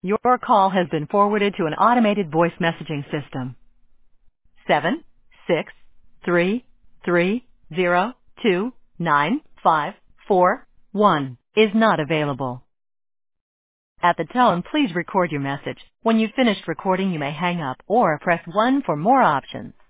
Your call has been forwarded to an automated voice messaging system. 76330295541 is not available. At the tone, please record your message. When you've finished recording, you may hang up or press 1 for more options.